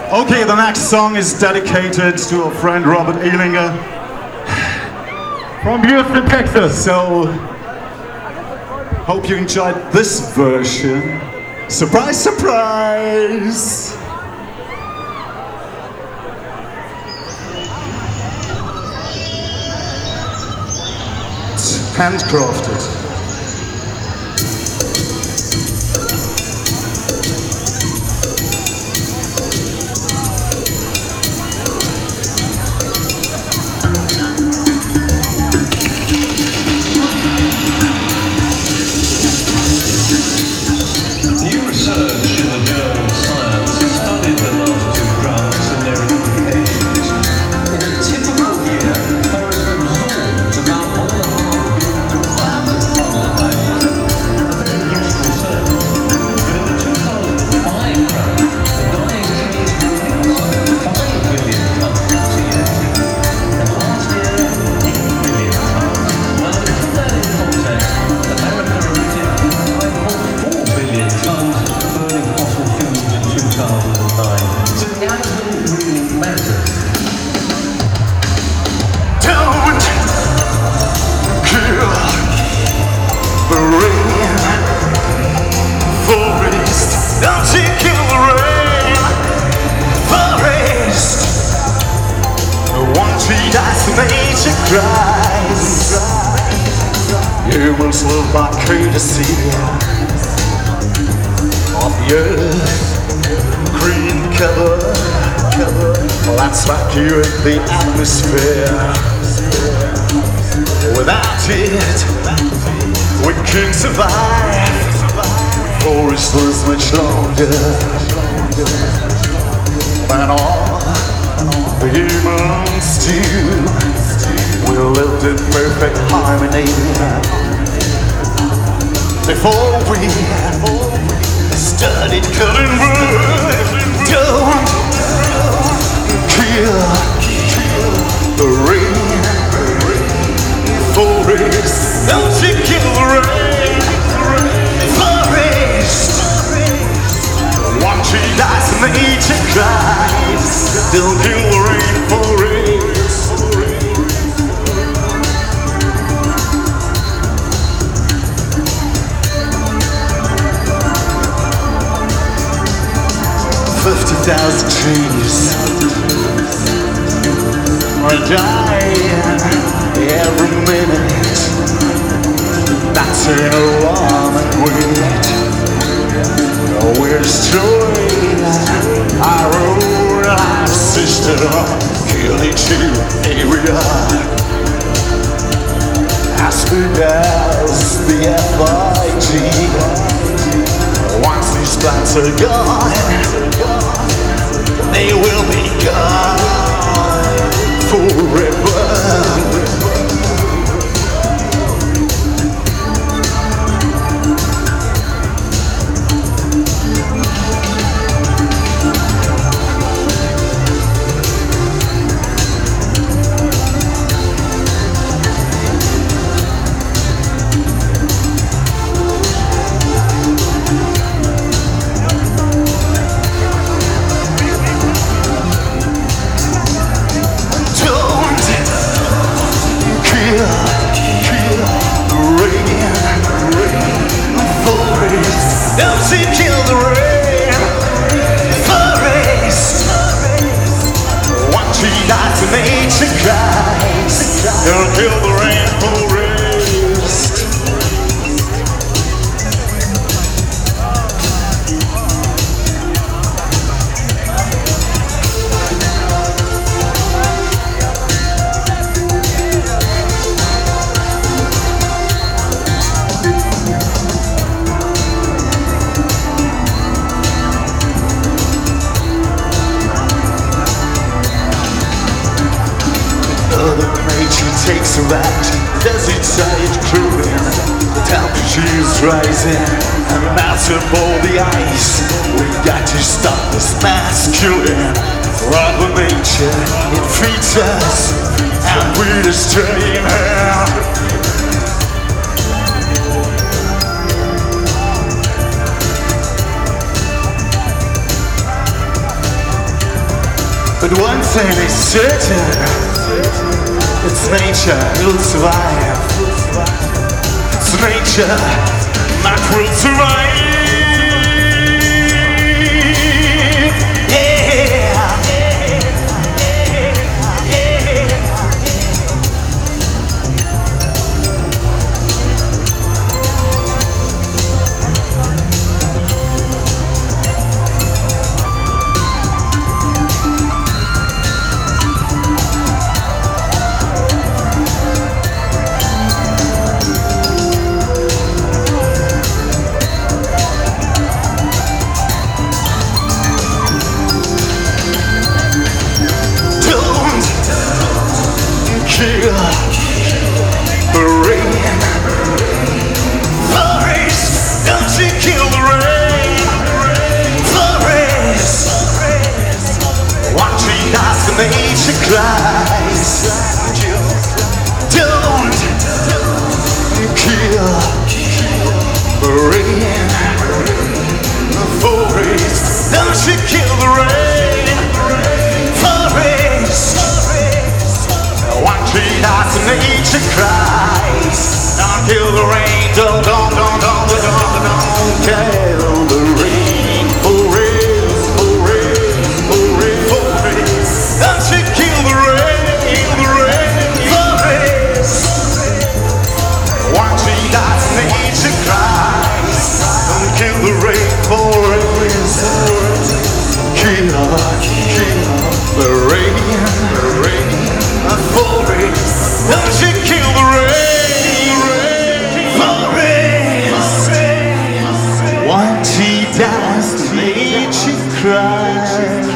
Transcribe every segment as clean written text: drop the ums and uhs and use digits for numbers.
Okay, the next song is dedicated to our friend Robert Ehlinger from Houston, Texas. So, hope you enjoyed this version. Surprise, surprise! It's handcrafted. You must live by courtesy of the earth, green cover, that's like you in the atmosphere. Without it, we can't survive. Forest lives much longer than all the humans do. We lived in perfect harmony before we studied cutting wood. Don't kill the rain forest. Don't you kill the rain forest. One tree dies, nature cries. Don't kill the rain forest. 50,000 trees are dying every minute. That's an alarming rate. We're destroying our own life system, killing to area as big as the FIG. Once these plants are gone, they will be gone forever. Don't kill the rainforest. Takes a ride, does it tired cooling? Temperature's rising, and melts up all the ice. We got to stop this mass killing. Mother Nature, it feeds us, and we're destroying her. But one thing is certain, it's nature will survive. It's nature that will survive. Nature cries. Don't kill the rain, the forest. Don't you kill the rain, forest. One tree dies, nature cries. Don't kill the rain. Don't kill the rain, forest. Don't you kill the rain, forest. One tree dies, nature cries. Don't kill the rain, forest. Kill the rain, forest. Don't you kill the rain, forest. One tree dies, nature cries.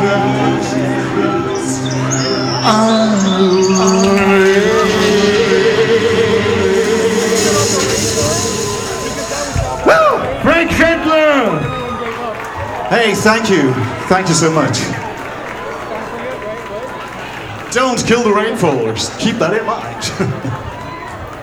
Frank Schindler! Hey, thank you so much. Don't kill the rainforest, keep that in mind.